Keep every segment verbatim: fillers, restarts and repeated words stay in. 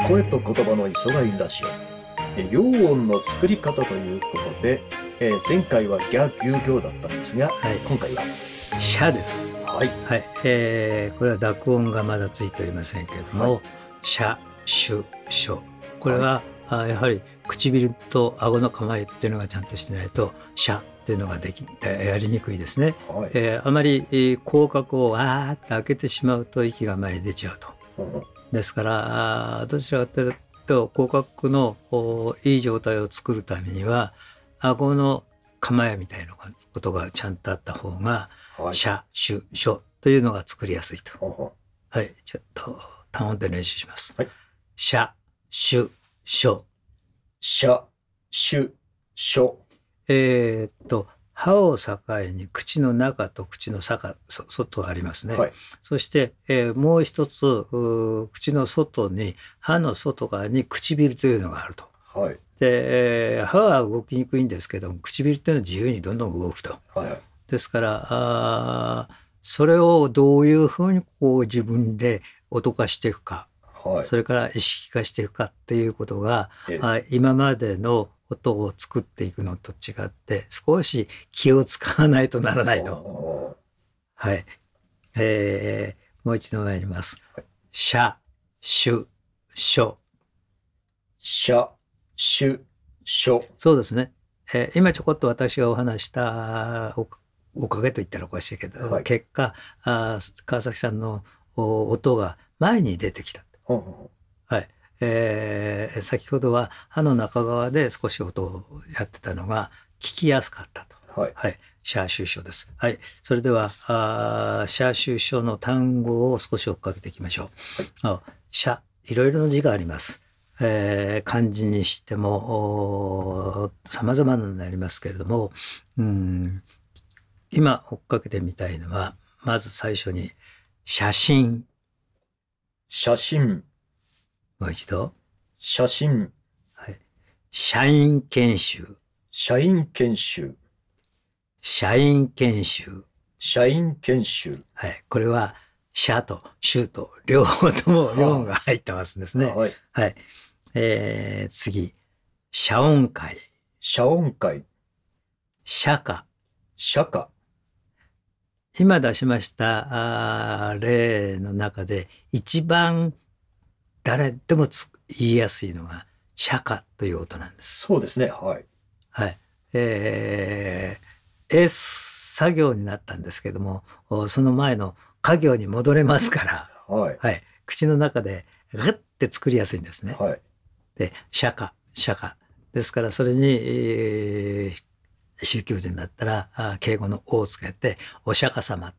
声と言葉の磯貝ラジオ。えー陽音の作り方ということで、えー前回はギャギューギョーだったんですが、 はい今回は、 シャです。 はい、 はい、えーこれは濁音がまだついておりませんけれども、 はシャ、シュ、ショ。これは、あやはり唇と顎の構えっていうのがちゃんとしてないと、シャっていうのができやりにくいですね。 はい、 えーあまりえー口角をわーって開けてしまうと息が前に出ちゃうと。 うんですからあーどちらかというと口角のおいい状態を作るためには顎の構えみたいなことがちゃんとあった方が、 はい、 シャ、シュ、ショというのが作りやすいと。 ほんほんはい、ちょっと単音で練習します。 はい、 シャ、シュ、ショ。 シャ、シュ、ショ。 えーっと歯を境に口の中と口の中そ外ありますね。 はい、 そして、えーもう一つうー口の外に歯の外側に唇というのがあると。 はい、 で、えー歯は動きにくいんですけども唇っていうのは自由にどんどん動くと。 はい、はい、 ですからあーそれをどういうふうにこう自分で音化していくか、 はい。 それから意識化していくかっていうことが、 ええあ今までの音を作っていくのと違って少し気を使わないとならないと。 おはい。えーもう一度参ります。 はいシャ、シュ、ショ。 シャ、シュ、ショ。 そうですね。えー今ちょこっと私がお話したおかおかげと言ったらおかしいけど、 はい結果あー川崎さんのお音が前に出てきた。 ほんほんほんはい。えー先ほどは歯の中側で少し音をやってたのが聞きやすかったと。 はい、 はい。シャーシューショーです。はい。それでは、あーシャーシューショーの単語を少し追っかけていきましょう。あシャ、いろいろな字があります。えー漢字にしても様々なのになりますけれども、うん今追っかけてみたいのは、まず最初に写真。 写真、 もう一度。 写真、 はい。社員研修。 社員研修、 社員研修。 社員研修。 はい。これは、社と州と両方とも両方が入ってますですね。 はい。 はい。えー、次。社音会。 謝恩会、 社歌。 社歌。 今出しましたあー例の中で一番誰でもつ言いやすいのが社歌という音なんです。 そうですね。はい。 はい。えー、S 作業になったんですけども、おその前の家行に戻れますから、 はい。 はい。口の中でグッて作りやすいんですね。 はい。 で、釈迦、釈迦。ですから、それに、えー宗教人だったら、あ敬語の「お」をつけて、お釈迦様って。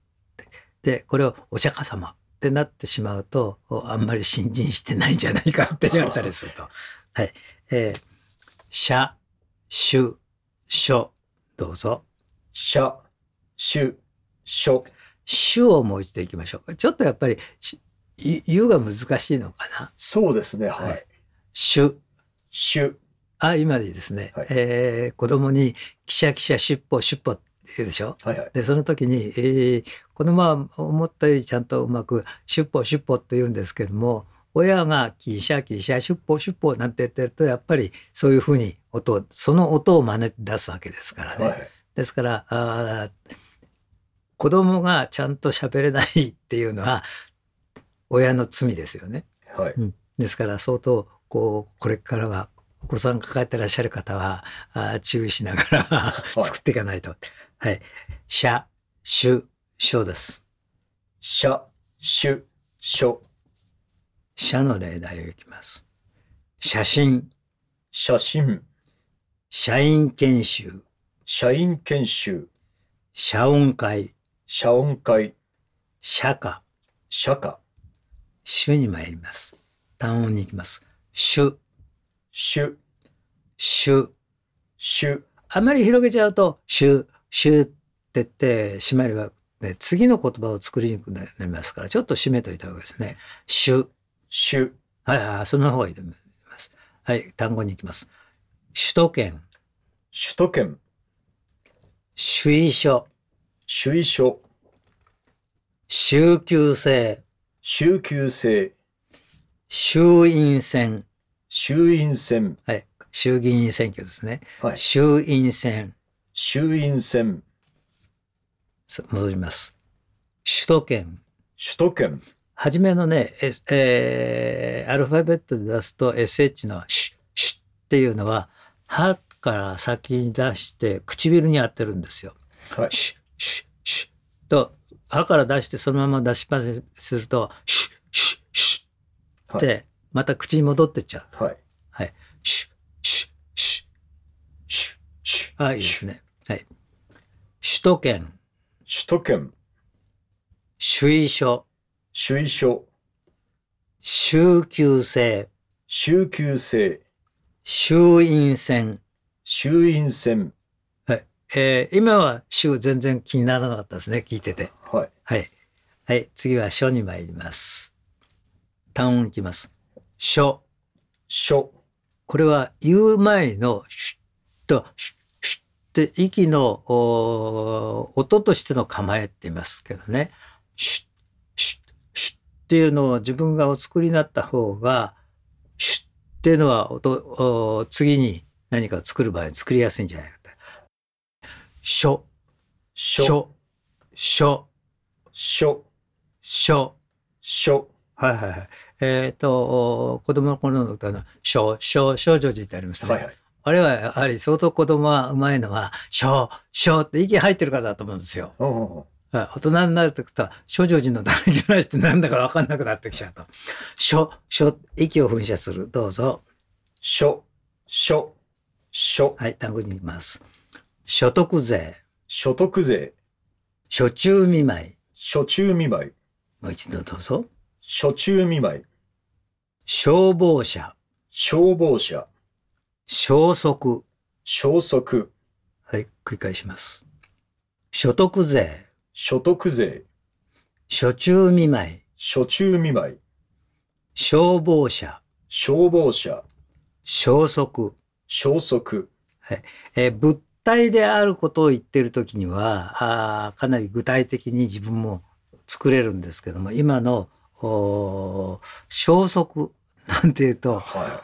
で、これをお釈迦様ってなってしまうと、おあんまり信心してないんじゃないかって言われたりすると。はい。えー、シャ、シュ、ショ。どうぞ。 社、主、書。 シュをもう一度いきましょう。ちょっとやっぱり、し言うが難しいのかな。 そうですね。ははいい。。シュ。 主。 あ、今でいいですね。 はいえー子供に、キシャキシャ、シュッポ、シュッポって言うでしょ。 はいはい。 で、その時に、えー子供は思ったよりちゃんとうまく、シュッポ、シュッポって言うんですけども、親がキシャキシャ、シュッポ、シュッポなんて言ってると、やっぱりそういうふうに音を、その音を真似て出すわけですからね。 はい。 ですから、あー子供がちゃんと喋れないっていうのは、親の罪ですよね。 はい。 うん、ですから相当こうこれからはお子さん抱えてらっしゃる方はあ注意しながら作っていかないと。はい。シャ、シュ、ショです。 社、主、書。 シャの例題をいきます。写真、 写真、 社員研修、 社員研修、 社音会、 謝恩会、 社歌、 社歌、 主に参ります。単音に行きます。主、 主、 主。 主。 あまり広げちゃうと、主、主って言って締めれば、ね、次の言葉を作りにくくなりますから、ちょっと締めといた方がいいですね。主。 主。 はいはい、その方がいいと思います。はい、単語に行きます。首都圏、 首都圏、 主意書、 主意書、 週休制、 週休制、 衆院選。 衆院選。 はい。衆議院選挙ですね。 はい。 衆院選。 衆院選。 戻ります。首都圏。 首都圏。 はじめのね、S えー、アルファベットで出すと エスエイチ のシュッシュッっていうのは歯から先に出して唇に当てるんですよ。 はい。 シュッシュッシュッと歯から出してそのまま出しっぱなしにするとシュッシュッシュッってまた口に戻ってっちゃう。 はい。 はい。シュッシュッシュッシュシュ。 あ、いいですね。はい。首都圏。 首都圏。 首位所。 首位所。 週休制。 週休制。 衆院選。 衆院選。 はい。えー、今は週全然気にならなかったですね。聞いてて。 はい。 はい。はい。次は書に参ります。単音いきます。書。 書。 これは言う前のシュッとシュッシュッって息の音としての構えって言いますけどね。シュッシュッシュッっていうのを自分がお作りになった方がシュッっていうのは音次に何かを作る場合に作りやすいんじゃないかと。書。 書。 書。書。 書。 書。 書。 はいはいはい。えっ、ー、と、子供の頃の歌の、少、少、少女寺ってありますね。 はいはい。 あれはやはり相当子供はうまいのは、少、少って息入ってるからだと思うんですよ。 おうおう大人になるときと、少女寺の嘆き話ってなんだかわかんなくなってきちゃうと。少、少、息を噴射する。どうぞ。 書、書、書。 はい、単語に言います。所得税。 所得税。 暑中見舞い。 暑中見舞い。 もう一度どうぞ。 暑中見舞い。 消防車。 消防車。 消息。 消息。 はい、繰り返します。所得税。 所得税。 暑中見舞い。 暑中見舞い。 消防車。 消防車。 消息。 消息。 はい。えー、物体であることを言っているときにはあ、かなり具体的に自分も作れるんですけども、今の消息なんていうと、 はい、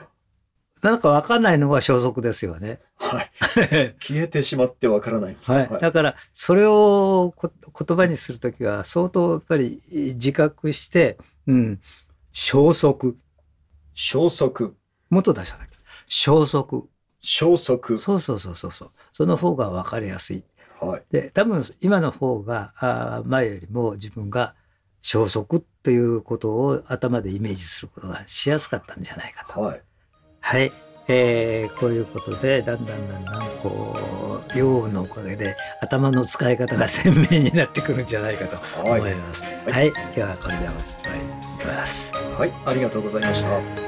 なんかわかんないのが消息ですよね。 はい。消えてしまってわからない。 はい。はい、だからそれをこ言葉にするときは相当やっぱり自覚して、うん、消息。 消息。 もっと出さなきゃ。消息。 消息。 そうそうそうそうそう。その方がわかりやすい。 はい。 で、多分今の方があ前よりも自分が消息ということを頭でイメージすることがしやすかったんじゃないかと。 はい。 はい。えー、こういうことでだんだんだんだんこう用音のおかげで頭の使い方が鮮明になってくるんじゃないかと思います。はい。はい、今日はこれで終わります。 はい。ありがとうございました。